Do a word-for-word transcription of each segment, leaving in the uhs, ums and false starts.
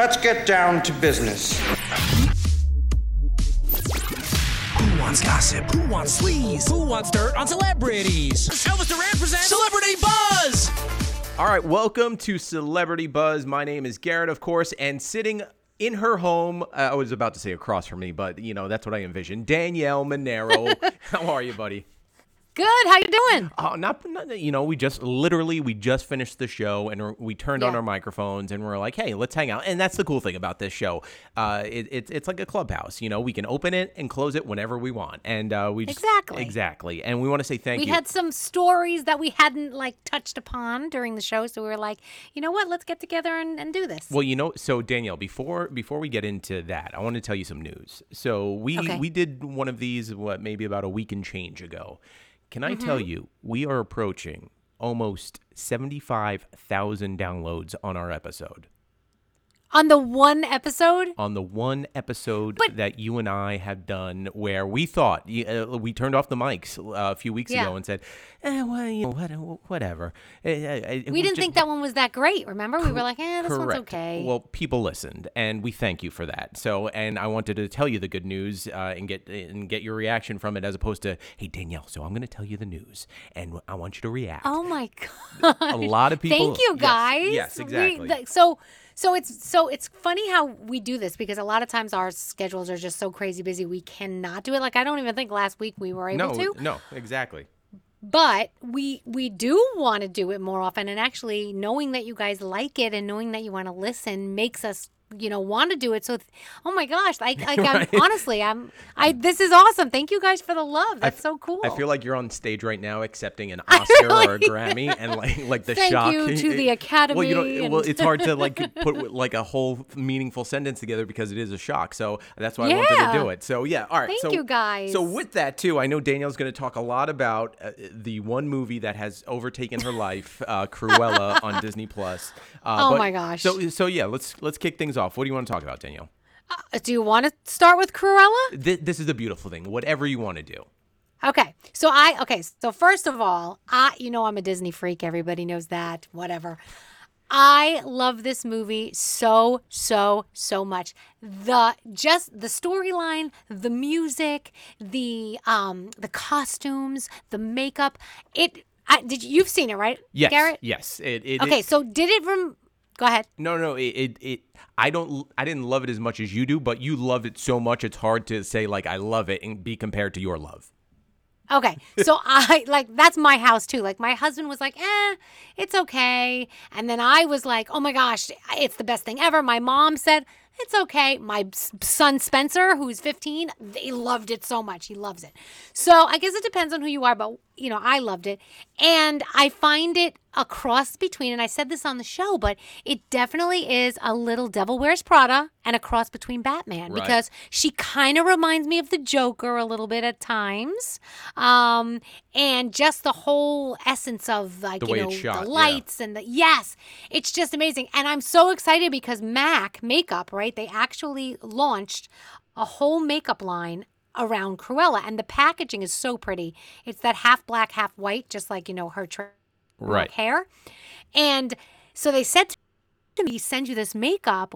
Let's get down to business. Who wants gossip? Who wants sleaze? Who wants dirt on celebrities? Elvis Duran presents Celebrity Buzz! All right, welcome to Celebrity Buzz. My name is Garrett, of course, and sitting in her home, uh, I was about to say across from me, but, you know, that's what I envisioned. Danielle Monero. How are you, buddy? Good. How you doing? Oh, not, not, you know, we just literally, we just finished the show and we turned Yeah. on our microphones and we're like, hey, let's hang out. And that's the cool thing about this show. Uh, it, it, it's like a clubhouse. You know, we can open it and close it whenever we want. And uh, we just, Exactly. Exactly. And we want to say thank We you. had some stories that we hadn't like touched upon during the show, so we were like, you know what? Let's get together and, and do this. Well, you know, so Danielle, before before we get into that, I want to tell you some news. So we Okay. we did one of these, what, maybe about a week and change ago. Can I tell you, we are approaching almost seventy-five thousand downloads on our episode. On the one episode? On the one episode But- that you and I have done where we thought, uh, we turned off the mics uh, a few weeks Yeah. ago and said, eh, well, you know, what- whatever. Uh, uh, We didn't just- think that one was that great, remember? We were like, eh, this one's Correct. okay. Well, people listened, and we thank you for that. So, and I wanted to tell you the good news uh, and get and get your reaction from it, as opposed to, hey Danielle, so I'm going to tell you the news, and I want you to react. Oh my god! A lot of people. Thank you, Yes, guys. Yes, We- exactly. th- so, so it's so it's funny how we do this because a lot of times our schedules are just so crazy busy we cannot do it. Like I don't even think last week we were able no, to. no, exactly. But we we do want to do it more often, and actually knowing that you guys like it and knowing that you want to listen makes us, you know, want to do it. So, th- oh my gosh, like, like I'm, honestly, I'm, I this is awesome. Thank you guys for the love. That's so cool. I feel like you're on stage right now accepting an Oscar or a Grammy, and like like the Thank shock. you to the Well, you know, Academy well, and- it's hard to like put like a whole meaningful sentence together because it is a shock. So that's why I wanted to Yeah. do it. So yeah, all right. Thank so, you, guys. So with that too, I know Danielle's going to talk a lot about uh, the one movie that has overtaken her life, uh, Cruella on Disney Plus. Uh, Oh but- my gosh. So so yeah, let's let's kick things off. What do you want to talk about, Danielle? Uh, do you want to start with Cruella? Th- this is the beautiful thing. Whatever you want to do. Okay. So I okay, so first of all, I you know I'm a Disney freak. Everybody knows that. Whatever. I love this movie so so so much. The just the storyline, the music, the um the costumes, the makeup. It I, did you, you've seen it, right? Yes. Garrett? Yes. It, it, Okay, it- so did it rem- Go ahead. No, no, it, it, it, I don't, I didn't love it as much as you do, but you loved it so much, it's hard to say like I love it and be compared to your love. Okay, so I like that's my house too. Like my husband was like, "Eh, it's okay," and then I was like, "Oh my gosh, it's the best thing ever." My mom said, "It's okay." My s- son Spencer, who's fifteen, he loved it so much. He loves it. So I guess it depends on who you are, but you know, I loved it, and I find it a cross between. And I said this on the show, but it definitely is a little Devil Wears Prada and a cross between Batman Right. because she kind of reminds me of the Joker a little bit at times. Um, and just the whole essence of like, The you way know, it's shot, the yeah. lights and the, yes, it's just amazing. And I'm so excited because MAC makeup, right? They actually launched a whole makeup line around Cruella and the packaging is so pretty. It's that half black, half white, just like, you know, her tra- Right. hair. And so they said to me, send you this makeup.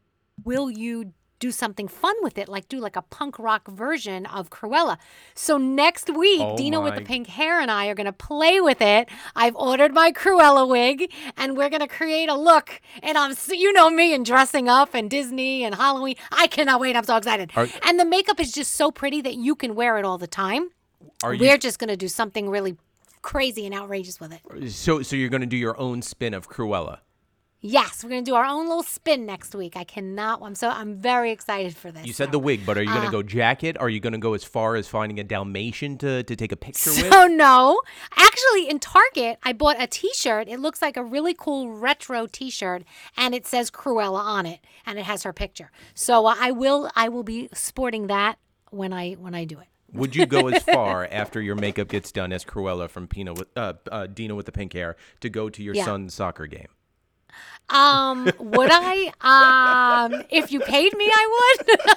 Will you do something fun with it? Like do like a punk rock version of Cruella. So next week, Oh Dina with the my- pink hair and I are going to play with it. I've ordered my Cruella wig and we're going to create a look. And I'm, so- you know me and dressing up and Disney and Halloween. I cannot wait. I'm so excited. Are- and the makeup is just so pretty that you can wear it all the time. Are you, We're just going to do something really crazy and outrageous with it. so, so you're going to do your own spin of Cruella? Yes, we're gonna do our own little spin next week. I cannot. I'm so. I'm very excited for this. You said so. the wig, but are you going to Uh, go jacket? Are you going to go as far as finding a Dalmatian to, to take a picture with? So no, actually, in Target, I bought a T-shirt. It looks like a really cool retro T-shirt, and it says Cruella on it, and it has her picture. So uh, I will. I will be sporting that when I when I do it. Would you go as far after your makeup gets done as Cruella from Pina with, uh, uh, Dina with the pink hair to go to your Yeah. son's soccer game? Um, would I? Um, if you paid me, I would.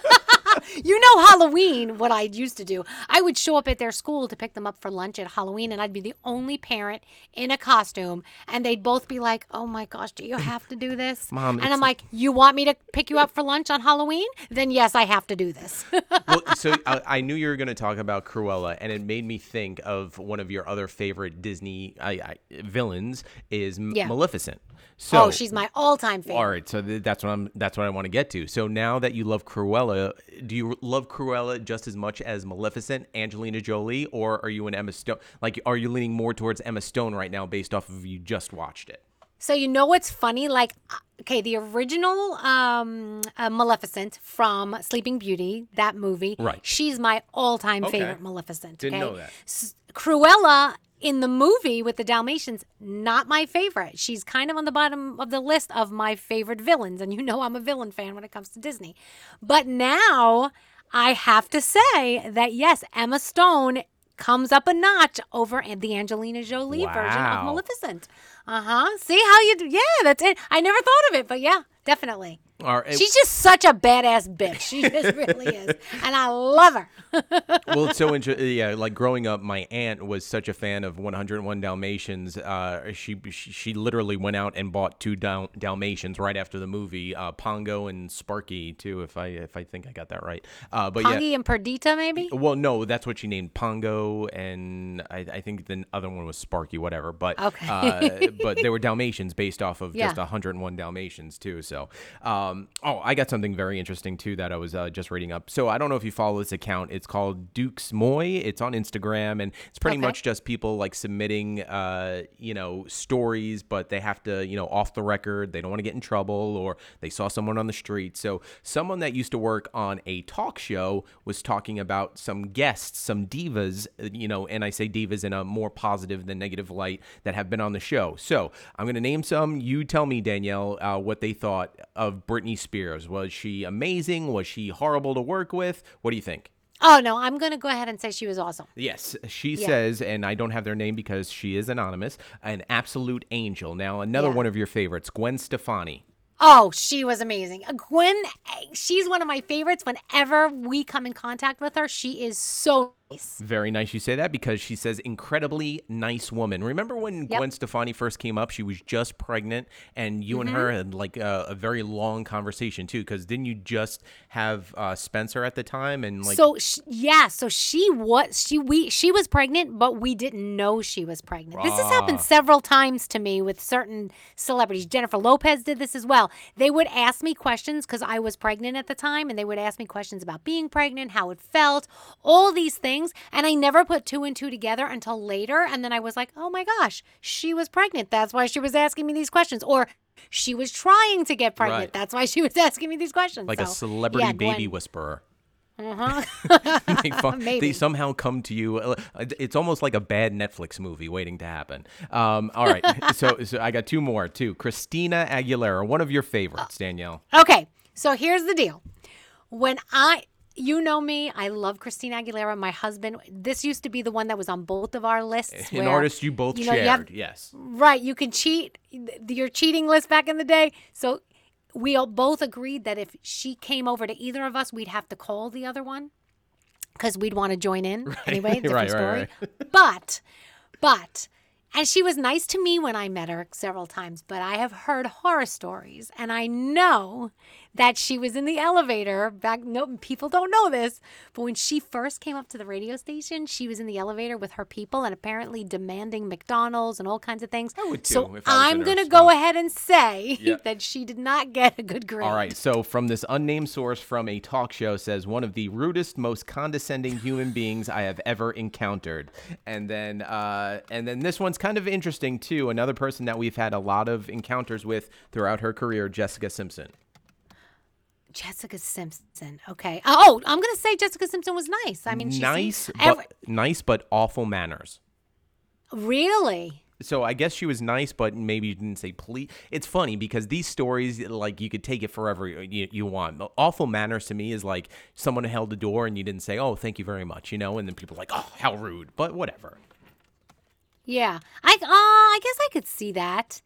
You know, Halloween, what I used to do, I would show up at their school to pick them up for lunch at Halloween, and I'd be the only parent in a costume, and they'd both be like, oh my gosh, do you have to do this? Mom, and it's- I'm like, you want me to pick you up for lunch on Halloween? Then yes, I have to do this. Well, so I, I knew you were going to talk about Cruella, and it made me think of one of your other favorite Disney I, I, villains is M- Yeah. Maleficent. So, Oh, she's my all-time favorite. all right, so th- that's what I'm. That's what I want to get to. So now that you love Cruella, do you love Cruella just as much as Maleficent, Angelina Jolie, or are you an Emma Stone? Like, are you leaning more towards Emma Stone right now, based off of you just watched it? So you know what's funny? Like, uh, okay, the original um, uh, Maleficent from Sleeping Beauty, that movie. Right. She's my all-time Okay. favorite Maleficent. Didn't okay? know that. S- Cruella in the movie with the Dalmatians, not my favorite. She's kind of on the bottom of the list of my favorite villains, and you know I'm a villain fan when it comes to Disney. But now I have to say that yes, Emma Stone comes up a notch over the Angelina Jolie version Wow. of Maleficent. Uh huh. See how you do? Yeah, that's it. I never thought of it, but yeah, definitely. All right. She's just such a badass bitch. She just really is, and I love her. Well, it's so interesting. Yeah, like growing up, my aunt was such a fan of one oh one Dalmatians. Uh, she, she she literally went out and bought two Dal- Dalmatians right after the movie, uh, Pongo and Sparky too, if I if I think I got that right. Uh, but Pongy yeah. and Perdita, maybe. Well, no, that's what she named Pongo, and I, I think the other one was Sparky, whatever. But Okay. uh, but they were Dalmatians based off of Yeah. just one oh one Dalmatians too. So, um, oh, I got something very interesting too that I was uh, just reading up. So I don't know if you follow this account. It's called Duke's Moy. It's on Instagram, and it's pretty Okay. much just people like submitting, uh, you know, stories, but they have to, you know, off the record. They don't want to get in trouble, or they saw someone on the street. So someone that used to work on a talk show was talking about some guests, some divas, you know, and I say divas in a more positive than negative light, that have been on the show. So I'm going to name some. You tell me, Danielle, uh, what they thought of Britney Spears. Was she amazing? Was she horrible to work with? What do you think? Oh no, I'm gonna go ahead and say she was awesome. Yes, she Yeah. says, and I don't have their name because she is anonymous, an absolute angel. Now, another Yeah. one of your favorites, Gwen Stefani. Oh, she was amazing. Uh, Gwen, she's one of my favorites. Whenever we come in contact with her, she is so nice. Very nice you say that, because she says incredibly nice woman. Remember when Yep. Gwen Stefani first came up? She was just pregnant, and you and her had like a, a very long conversation too. Because didn't you just have uh, Spencer at the time? And like, So sh- yeah, so she was she we she was pregnant, but we didn't know she was pregnant. This has happened Ah. several times to me with certain celebrities. Jennifer Lopez did this as well. They would ask me questions because I was pregnant at the time, and they would ask me questions about being pregnant, how it felt, all these things, and I never put two and two together until later. And then I was like, oh my gosh, she was pregnant. That's why she was asking me these questions, or she was trying to get pregnant. Right. That's why she was asking me these questions. like a So, celebrity yeah, baby Gwen. whisperer. Uh-huh. they, fu- Maybe. they somehow come to you. uh, It's almost like a bad Netflix movie waiting to happen. Um, all right, so so I got two more too. Christina Aguilera, one of your favorites, Danielle. Okay, so here's the deal. When I, you know me, I love Christina Aguilera. My husband, this used to be the one that was on both of our lists. An where, artist you both you know, shared, you have- yes. Right, you can cheat, your cheating list back in the day. So we all both agreed that if she came over to either of us, we'd have to call the other one because we'd want to join in. Anyway, different Right, right, story. right. But, but, and she was nice to me when I met her several times, but I have heard horror stories, and I know that she was in the elevator back. No, people don't know this, but when she first came up to the radio station, she was in the elevator with her people and apparently demanding McDonald's and all kinds of things. I would too, So if I was in I'm her gonna spot. go ahead and say Yeah. that she did not get a good grade. All right, so from this unnamed source from a talk show says one of the rudest, most condescending human beings I have ever encountered. And then uh, and then this one's kind of interesting too. Another person that we've had a lot of encounters with throughout her career, Jessica Simpson. Jessica Simpson. Okay. Oh, I'm gonna say Jessica Simpson was nice. I mean, she's nice, but every- nice but awful manners. really. So I guess she was nice, but maybe you didn't say please. It's funny because these stories, like, you could take it forever you, you want. The awful manners to me is like someone held the door and you didn't say, oh, thank you very much, you know? And then people are like, oh, how rude. But whatever. Yeah. I uh, I guess I could see that.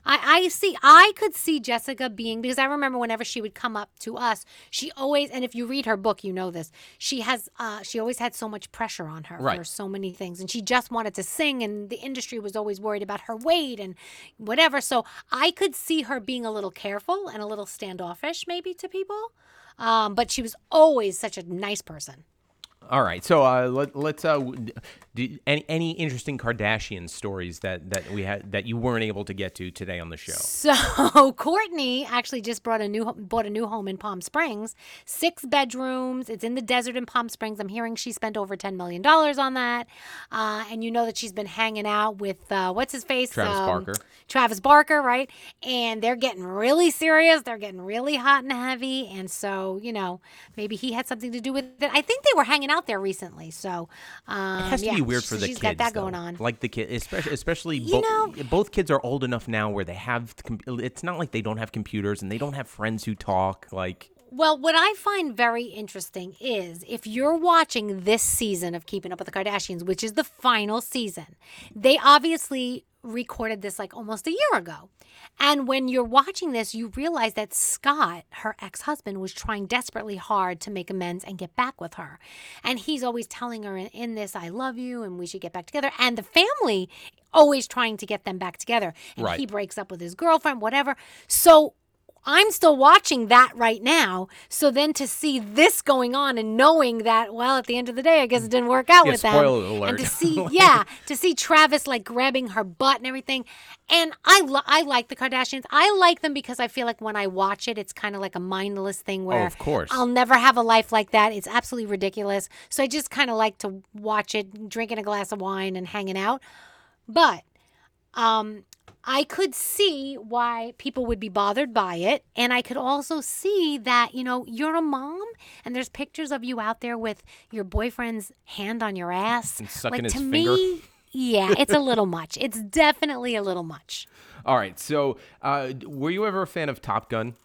I, I see, I could see Jessica being, because I remember whenever she would come up to us, she always, and if you read her book, you know this, she has, uh, she always had so much pressure on her Right. for so many things. And she just wanted to sing, and the industry was always worried about her weight and whatever. So I could see her being a little careful and a little standoffish maybe to people. Um, but she was always such a nice person. All right, so uh, let, let's. Uh, w- do, any any interesting Kardashian stories that, that we had that you weren't able to get to today on the show? So Courtney actually just brought a new bought a new home in Palm Springs, six bedrooms. It's in the desert in Palm Springs. I'm hearing she spent over ten million dollars on that, uh, and you know that she's been hanging out with uh, what's his face, Travis um, Barker. Travis Barker, right? And they're getting really serious. They're getting really hot and heavy, and so you know maybe he had something to do with it. I think they were hanging out there recently, so um, It has to yeah, be weird for so the she's kids. got that though. going on. Like the kid, especially especially You bo- know- both kids are old enough now where they have. com- It's not like they don't have computers and they don't have friends who talk. Like Well, what I find very interesting is if you're watching this season of Keeping Up with the Kardashians, which is the final season, they obviously recorded this like almost a year ago. And when you're watching this, you realize that Scott, her ex-husband, was trying desperately hard to make amends and get back with her. And he's always telling her in, in this, I love you and we should get back together. And the family always trying to get them back together. And Right. he breaks up with his girlfriend, whatever. So I'm still watching that right now. So then to see this going on and knowing that, well, at the end of the day, I guess it didn't work out Yeah, with them. spoiler alert. And to see, yeah, to see Travis like grabbing her butt and everything. And I, lo- I like the Kardashians. I like them because I feel like when I watch it, it's kind of like a mindless thing where Oh, of course. I'll never have a life like that. It's absolutely ridiculous. So I just kind of like to watch it, drinking a glass of wine and hanging out. But um, I could see why people would be bothered by it. And I could also see that, you know, you're a mom and there's pictures of you out there with your boyfriend's hand on your ass. And sucking like, his to finger. me, yeah, it's a little much. It's definitely a little much. all right, so uh, were you ever a fan of Top Gun?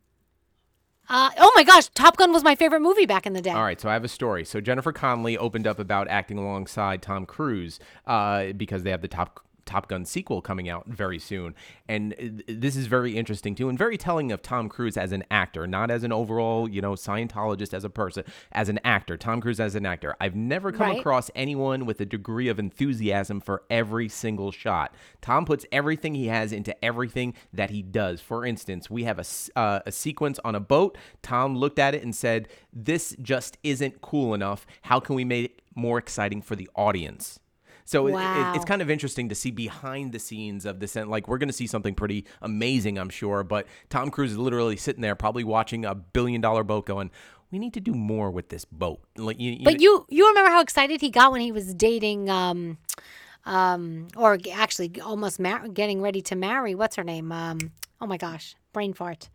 Uh, oh my gosh, Top Gun was my favorite movie back in the day. All right, so I have a story. So Jennifer Connelly opened up about acting alongside Tom Cruise uh, because they have the Top Top Gun sequel coming out very soon. And uh, this is very interesting too and very telling of Tom Cruise as an actor, not as an overall, you know, Scientologist as a person, as an actor. Tom Cruise as an actor. I've never come Right. across anyone with a degree of enthusiasm for every single shot. Tom puts everything he has into everything that he does. For instance, we have a, s- uh, a sequence on a boat. Tom looked at it and said, "This just isn't cool enough. How can we make it more exciting for the audience?" So it- Wow. it, it's kind of interesting to see behind the scenes of this. And like, we're going to see something pretty amazing, I'm sure. But Tom Cruise is literally sitting there, probably watching a billion dollar boat going, we need to do more with this boat. Like, you, you But you you remember how excited he got when he was dating, um, um, or g- actually almost mar- getting ready to marry. What's her name? Um, oh my gosh, brain fart.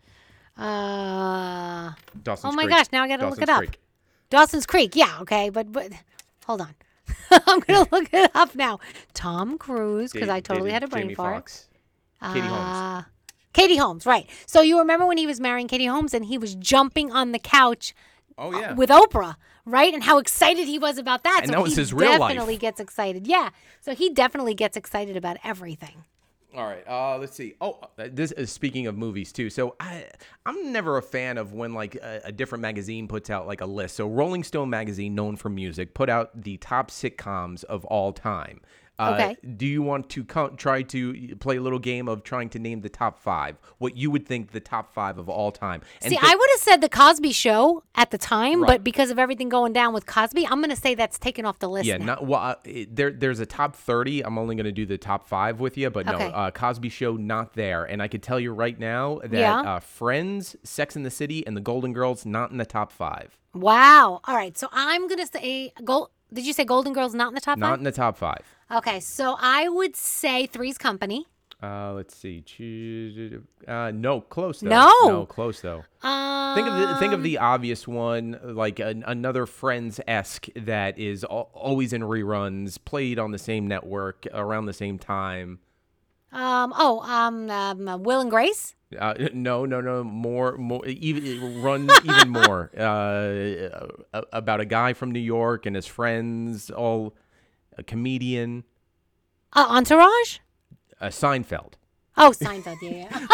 Uh, Dawson's oh my Creek. gosh, now I got to look Dawson's it up. Creek. Dawson's Creek. Yeah, okay, but but hold on. I'm gonna look it up now. Tom Cruise, because Da- I totally dated had a brain Jamie fart. Foxx. Katie Holmes. Uh, Katie Holmes, right. So you remember when he was marrying Katie Holmes and he was jumping on the couch Oh, yeah. with Oprah, right? And how excited he was about that. And so that was he his real life. definitely gets excited. Yeah. So he definitely gets excited about everything. All right, uh, let's see. Oh, uh, this is speaking of movies too. So I, I'm never a fan of when like a, a different magazine puts out like a list. So Rolling Stone magazine, known for music, put out the top sitcoms of all time. Uh, Okay. Do you want to co- try to play a little game of trying to name the top five? What you would think the top five of all time? And See, thi- I would have said the Cosby Show at the time, Right. but because of everything going down with Cosby, I'm going to say that's taken off the list Yeah, now. not well. Uh, it- there, there's a top thirty. I'm only going to do the top five with you, but no, Okay. uh, Cosby Show not there. And I could tell you right now that Yeah. uh, Friends, Sex and the City, and The Golden Girls not in the top five. Wow. All right. So I'm going to say, Gold. Did you say Golden Girls not in the top Not five? in the top five. Okay. So I would say Three's Company. Uh, let's see. Choo- Uh, no, close though. No. no, close though. Um, Think of the think of the obvious one, like an, another Friends esque that is al- always in reruns, played on the same network around the same time. Um. Oh. Um. um uh, Will and Grace. Uh, no, no, no. More, more. Even run even more. Uh, a- about a guy from New York and his friends, all a comedian. Uh, Entourage. Uh, Seinfeld. Oh, Seinfeld. Yeah, yeah.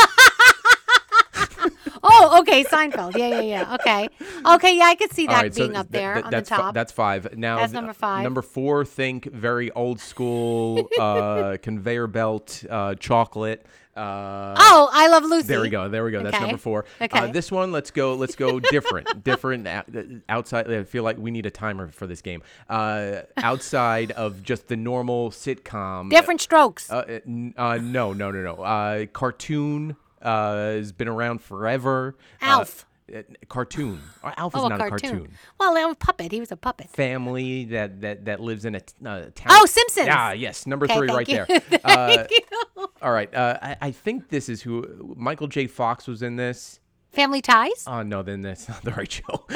Oh, okay, Seinfeld. Yeah, yeah, yeah. Okay, okay, yeah, I could see that All right, being so up th- there th- on that's the fi- top. that's five. Now That's th- number five. Number four, think very old school uh, conveyor belt uh, chocolate. Uh, Oh, I Love Lucy. There we go. There we go. That's Okay. number four. Okay. Uh, this one, let's go. Let's go different. different out- outside. I feel like we need a timer for this game. Uh, outside of just the normal sitcom. Different strokes. Uh, uh, n- uh, no, no, no, no. Uh, cartoon uh, has been around forever. Alf. Uh, uh, cartoon. Uh, Alf is oh, a not cartoon. a cartoon. Well, a puppet. He was a puppet. Family that that that lives in a t- uh, town. Oh, Simpsons. Ah, yes, number Okay, three thank right you. there. Uh, Thank you. all right, uh, I, I think this is who Michael J. Fox was in this. Family Ties. Oh no, then that's not the right show.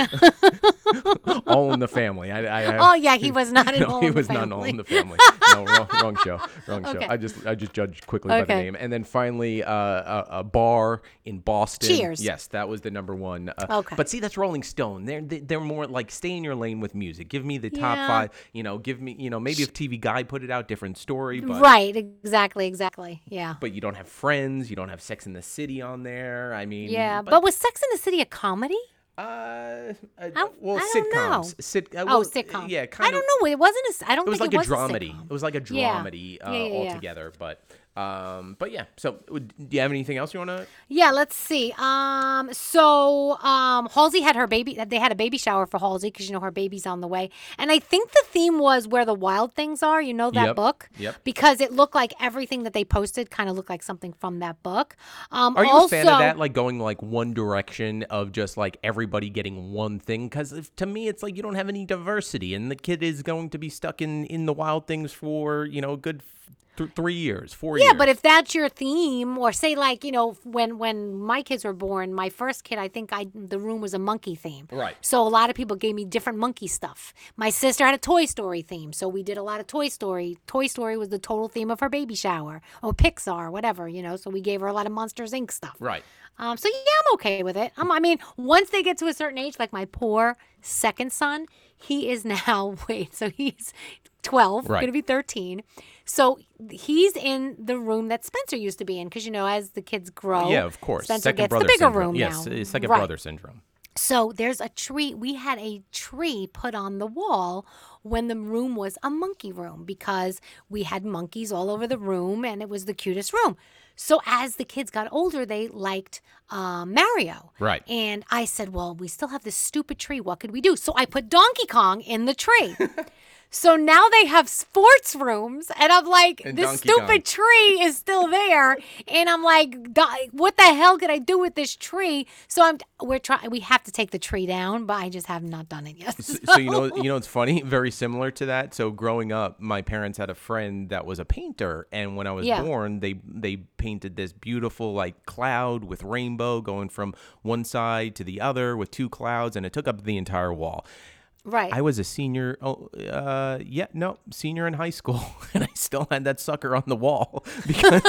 All in the Family. I, I, I Oh yeah, he was not in no, All he in the was not Family. All in the Family. No, wrong, wrong show. Wrong show. Okay. I just I just judged quickly by the Okay. name. And then finally, uh, a, a bar in Boston. Cheers. Yes, that was the number one. Uh, Okay. But see, that's Rolling Stone. They're they- they're more like stay in your lane with music. Give me the top Yeah. five. You know, give me you know maybe if T V Guide put it out, different story. But Right. Exactly. Exactly. Yeah. but you don't have Friends. You don't have Sex in the City on there. I mean, Yeah. But, was Sex in the City a comedy? Uh, uh, I- well, I don't know. sitcoms. Sit, uh, Oh, well, sitcom. Yeah, kind I don't of. know. It wasn't. A, s- I don't It was think like it a was dramedy. sitcom. It was like a Yeah. dramedy uh, Yeah, yeah, yeah. altogether. But, um, but yeah. So, would- do you have anything else you want to? Yeah, let's see. Um, so um, Halsey had her baby. They had a baby shower for Halsey because you know her baby's on the way. And I think the theme was Where the Wild Things Are. You know that Yep, book. yep. Because it looked like everything that they posted kind of looked like something from that book. Um, Are you also, a fan of that? Like going like one direction of just like everybody getting one thing? Because to me, it's like you don't have any diversity, and the kid is going to be stuck in in the Wild Things for you know a good th- three years, four Yeah, years. but if that's your theme, or say like you know when when my kids were born, my first kid, I think I the room was a monkey theme. Right. So a lot of people gave me different monkey stuff. My sister had a Toy Story theme, so we did a lot of Toy Story. Toy Story was the total theme of her baby shower, or Pixar, whatever you know. So we gave her a lot of Monsters Incorporated stuff. right. Um, so yeah, I'm okay with it. Um, I mean, once they get to a certain age, like my poor second son, he is now wait, so he's twelve, Right. going to be thirteen. So he's in the room that Spencer used to be in because you know as the kids grow, Yeah, of course. Spencer second gets brother the bigger syndrome. room yes, now. uh, second Right. brother syndrome. So there's a tree. We had a tree put on the wall when the room was a monkey room because we had monkeys all over the room and it was the cutest room. So as the kids got older, they liked uh, Mario. Right. And I said, well, we still have this stupid tree. What could we do? So I put Donkey Kong in the tree. So now they have sports rooms, and I'm like, And this Donkey stupid Kong. tree is still there, and I'm like, "Do- what the hell could I do with this tree? So I'm, we're trying, we have to take the tree down, but I just have not done it yet. So, so you know, you know, it's funny. Very similar to that. So growing up, my parents had a friend that was a painter, and when I was Yeah. born, they they painted this beautiful like cloud with rainbow going from one side to the other with two clouds, and it took up the entire wall. Right. I was a senior. Oh, uh, yeah, no, senior in high school, and I still had that sucker on the wall because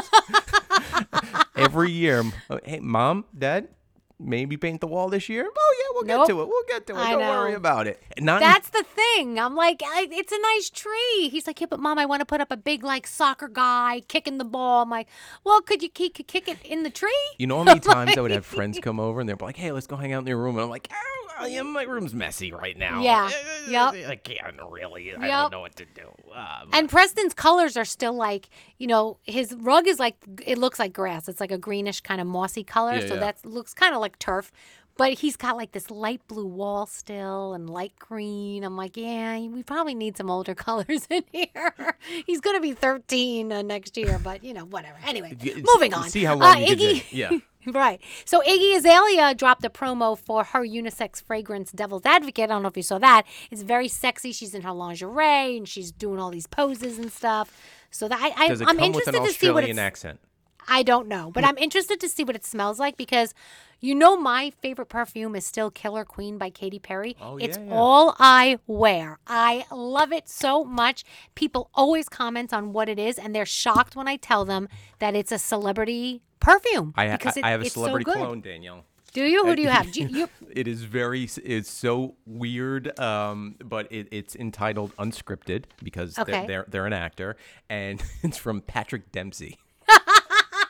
every year, hey, mom, dad, maybe paint the wall this year. Oh yeah, we'll Nope. get to it. We'll get to it. I Don't know. worry about it. Not That's the thing. I'm like, I, it's a nice tree. He's like, yeah, but mom, I want to put up a big like soccer guy kicking the ball. I'm like, well, could you kick, kick it in the tree? You know how many times I would have friends come over and they're like, "Hey, let's go hang out in your room," and I'm like, "Oh, yeah, my room's messy right now. Yeah. Yep. I can't really. I Yep. don't know what to do." Uh, And Preston's colors are still like, you know, his rug is like, it looks like grass. It's like a greenish kind of mossy color. Yeah, so yeah. that looks kind of like turf. But he's got like this light blue wall still and light green. I'm like, yeah, we probably need some older colors in here. He's going to be thirteen uh, next year, but you know, whatever. Anyway, Y- moving on. See how long Uh, you could Iggy- dig. Yeah. Right. So Iggy Azalea dropped a promo for her unisex fragrance Devil's Advocate. I don't know if you saw that. It's very sexy. She's in her lingerie and she's doing all these poses and stuff. So that I, I Does it I'm come with interested an to see what Australian it's accent? I don't know, but I'm interested to see what it smells like because you know my favorite perfume is still Killer Queen by Katy Perry. Oh, it's yeah, yeah. all I wear. I love it so much. People always comment on what it is and they're shocked when I tell them that it's a celebrity perfume I, because I, it, I have a it's celebrity so good. clone, Danielle. Do you? Who do you have? Do you, you It is very, it's so weird, um, but it, it's entitled Unscripted because Okay. they're, they're they're an actor, and it's from Patrick Dempsey.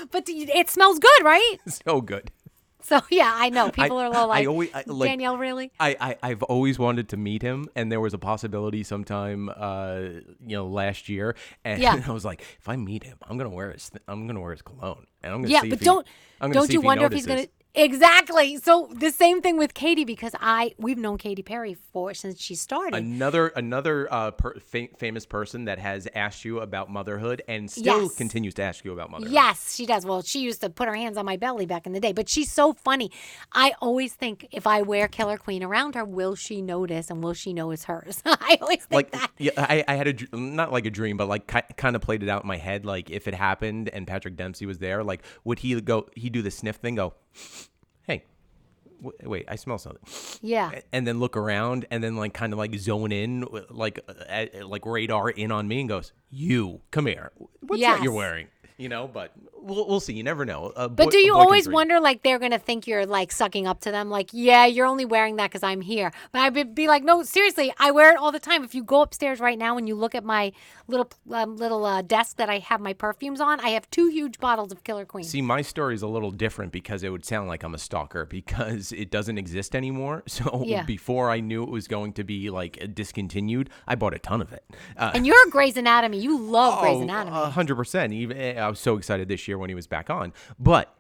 But it smells good, right? So good. So yeah, I know people I- are a little like, I always, I, like Danielle, really? I, I I've always wanted to meet him, and there was a possibility sometime, uh, you know, last year, and Yeah. I was like, if I meet him, I'm gonna wear his, th- I'm gonna wear his cologne, and I'm gonna Yeah, see but if he, don't I'm gonna don't see you if he wonder if he's notices. gonna exactly? So the same thing with Katy, because I we've known Katy Perry for since she started. Another another uh, per, fa- famous person that has asked you about motherhood and still Yes. continues to ask you about motherhood. Yes, she does. Well, she used to put her hands on my belly back in the day, but she's so funny. I always think if I wear Killer Queen around her, will she notice and will she know it's hers? I always think Like, that. yeah, I, I had a dr- not like a dream, but like ki- kind of played it out in my head. Like, if it happened and Patrick Dempsey was there, like, would he go? He do the sniff thing? Go, hey, w- wait, I smell something. Yeah. And then look around, and then like kind of like zone in, like uh, uh, like radar in on me, and goes, "You come here. What's that you're Yes. wearing?" You know, but we'll, we'll see. You never know. Uh, But boy- do a you boy can always dream. wonder, like, they're going to think you're, like, sucking up to them? Like, yeah, you're only wearing that because I'm here. But I'd be like, no, seriously, I wear it all the time. If you go upstairs right now and you look at my little um, little uh, desk that I have my perfumes on, I have two huge bottles of Killer Queen. See, my story is a little different because it would sound like I'm a stalker because it doesn't exist anymore. So Yeah. before I knew it was going to be like discontinued, I bought a ton of it. Uh, And you're Grey's Anatomy. You love Grey's oh, Anatomy. a hundred percent. Even I was so excited this year when he was back on, but.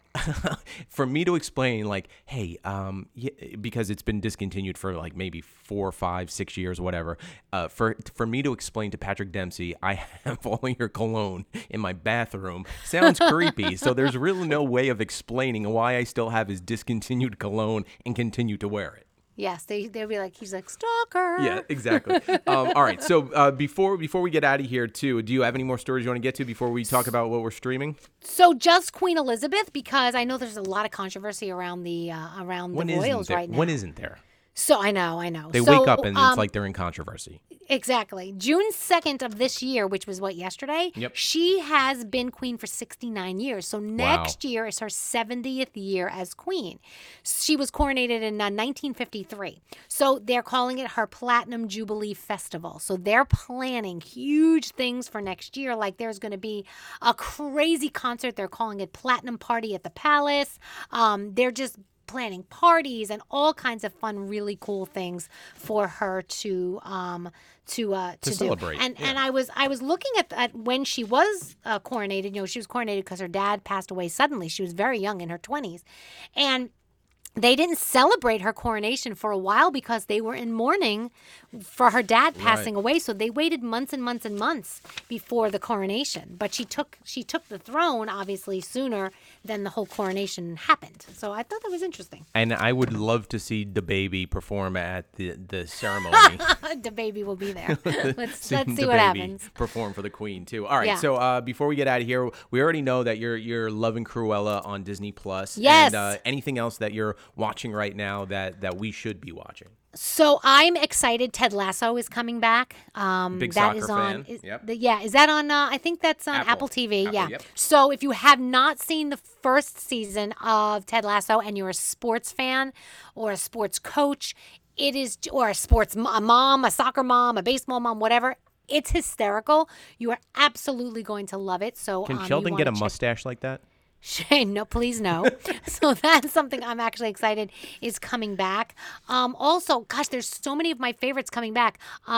For me to explain, like, hey, um, yeah, because it's been discontinued for like maybe four, five, six years, whatever. Uh, for for me to explain to Patrick Dempsey, I have all your cologne in my bathroom sounds creepy. So there's really no way of explaining why I still have his discontinued cologne and continue to wear it. Yes, they, they'll be like, he's like, stalker. Yeah, exactly. um, all right. So uh, before before we get out of here, too, do you have any more stories you want to get to before we talk about what we're streaming? So just Queen Elizabeth, because I know there's a lot of controversy around the uh, around When the isn't royals there? right now. When isn't there? So I know, I know. They so, wake up and um, it's like they're in controversy. Exactly. June second of this year, which was what, yesterday? Yep. She has been queen for sixty-nine years. So next year is her seventieth year as queen. She was coronated in uh, nineteen fifty-three. So they're calling it her Platinum Jubilee Festival. So they're planning huge things for next year. Like there's going to be a crazy concert. They're calling it Platinum Party at the Palace. Um, they're just planning parties and all kinds of fun, really cool things for her to um to uh to, To do. celebrate, And yeah. and I was I was looking at, at when she was uh, coronated. You know, she was coronated because her dad passed away suddenly. She was very young, in her twenties, and they didn't celebrate her coronation for a while because they were in mourning for her dad passing away. So they waited months and months and months before the coronation. But she took she took the throne obviously sooner than the whole coronation happened. So I thought that was interesting. And I would love to see the baby perform at the, the ceremony. The baby will be there. Let's See let's see the what baby happens. perform for the queen too. All right, Yeah. so uh, before we get out of here, we already know that you're you're loving Cruella on Disney Plus. Yes. And uh, anything else that you're watching right now that that we should be watching? So I'm excited. Ted Lasso is coming back. Um, Big that soccer is on. fan. Is, Yep. the, yeah, is that on? Uh, I think that's on Apple. Apple, T V. Apple, yeah. yep. So if you have not seen the first season of Ted Lasso and you're a sports fan or a sports coach, it is, or a sports mo- a mom, a soccer mom, a baseball mom, whatever. It's hysterical. You are absolutely going to love it. So Can um, you Sheldon get wanna a check- mustache like that? Shane, no, please no. So that's something I'm actually excited is coming back. Um, also, gosh, there's so many of my favorites coming back.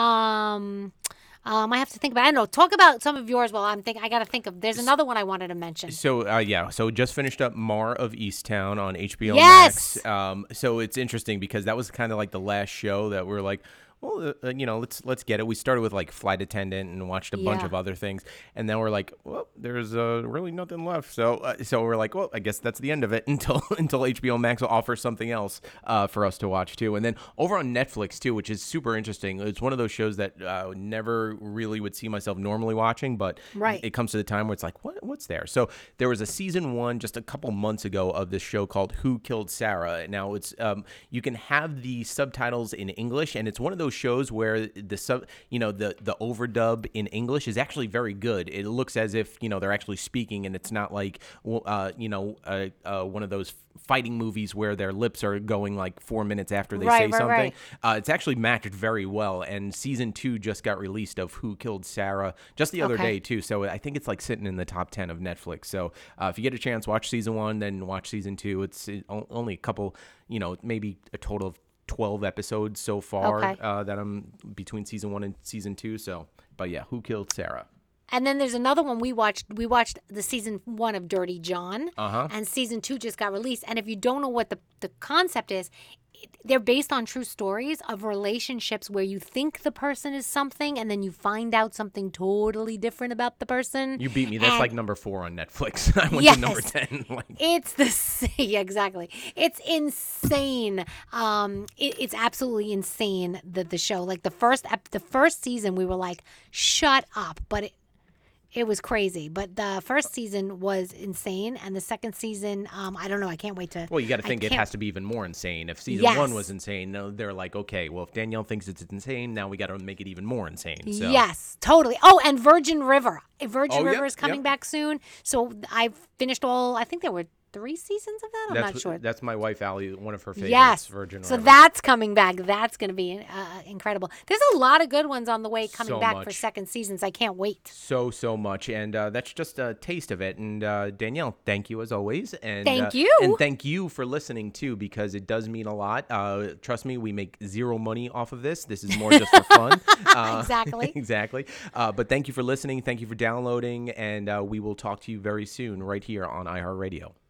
Um, um, I have to think about. I don't know. Talk about some of yours while I'm thinking. I got to think of. There's another one I wanted to mention. So uh, yeah, so just finished up Mar of Easttown on H B O Yes! Max. Um, so it's interesting because that was kind of like the last show that we're like, well, uh, you know, let's let's get it. We started with like Flight Attendant and watched a bunch Yeah. of other things, and then we're like, well, there's uh, really nothing left. So uh, so we're like, well, I guess that's the end of it until until H B O Max will offer something else uh, for us to watch too. And then over on Netflix too, which is super interesting. It's one of those shows that uh, never really would see myself normally watching, but Right. it comes to the time where it's like, what what's there? So there was a season one just a couple months ago of this show called Who Killed Sarah. Now it's um, you can have the subtitles in English, and it's one of those shows where the sub, you know, the the overdub in English is actually very good. It looks as if, you know, they're actually speaking, and it's not like, uh, you know, uh, uh, one of those fighting movies where their lips are going like four minutes after they Right, say right, something. right. Uh, it's actually matched very well, and season two just got released of Who Killed Sarah just the other Okay. day too. So I think it's like sitting in the top ten of Netflix. So uh, if you get a chance, watch season one, then watch season two. It's it, o- only a couple, you know, maybe a total of twelve episodes so far Okay. uh, that I'm between season one and season two. So, but yeah, Who Killed Sarah? And then there's another one we watched. We watched the season one of Dirty John, Uh-huh. and season two just got released. And if you don't know what the, the concept is, it- they're based on true stories of relationships where you think the person is something, and then you find out something totally different about the person. You beat me. That's And like number four on Netflix. I went Yes. to number ten. Like, It's the sa- yeah, exactly. It's insane. Um, it, it's absolutely insane. The the show, like the first ep- the first season, we were like, shut up, but it. It was crazy, but the first season was insane, and the second season, um, I don't know. I can't wait to. well, you got to I think it can't- has to be even more insane. If season Yes. one was insane, no, they're like, okay, well, if Danielle thinks it's insane, now we got to make it even more insane. So. Yes, totally. Oh, and Virgin River. Virgin Oh, yep, River is coming yep. back soon. So I finished all. I think there were three seasons of that. I'm That's not sure. That's my wife, Allie, one of her favorites, Yes. Virgin so River. that's coming back. That's going to be uh, incredible. There's a lot of good ones on the way coming So back for much. second seasons. I can't wait. So, so much. And uh, that's just a taste of it. And uh, Danielle, thank you as always. And Thank uh, you. And thank you for listening too, because it does mean a lot. Uh, trust me, we make zero money off of this. This is more just for fun. Uh, Exactly. exactly. Uh, but thank you for listening. Thank you for downloading. And uh, we will talk to you very soon right here on iHeartRadio.